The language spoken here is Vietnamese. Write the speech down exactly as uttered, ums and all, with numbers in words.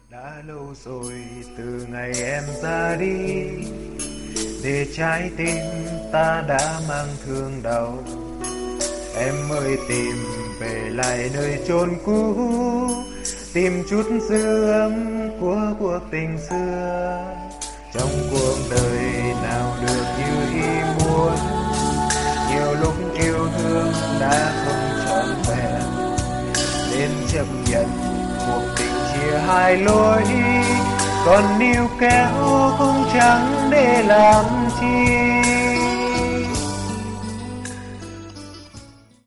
Đã lâu rồi từ ngày em ra đi, để trái tim ta đã mang thương đau. Em ơi tìm về lại nơi chốn cũ, tìm chút dư âm của cuộc tình xưa. Trong cuộc đời nào được như ý muốn, nhiều lúc yêu thương đã không trọn vẹn, nên chấp nhận cuộc tình chia hai lối. Còn níu kéo cũng chẳng để làm chi,